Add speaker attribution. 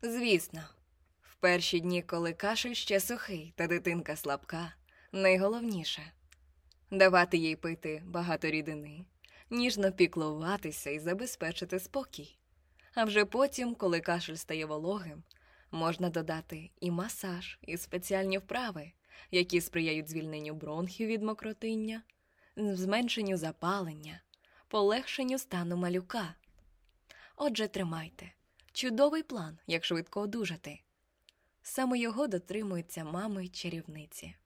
Speaker 1: Звісно, в перші дні, коли кашель ще сухий та дитинка слабка, найголовніше – давати їй пити багато рідини, ніжно піклуватися і забезпечити спокій. А вже потім, коли кашель стає вологим, можна додати і масаж, і спеціальні вправи, які сприяють звільненню бронхів від мокротиння, зменшенню запалення, полегшенню стану малюка. Отже, тримайте. Чудовий план, як швидко одужати. Саме його дотримуються мами-чарівниці.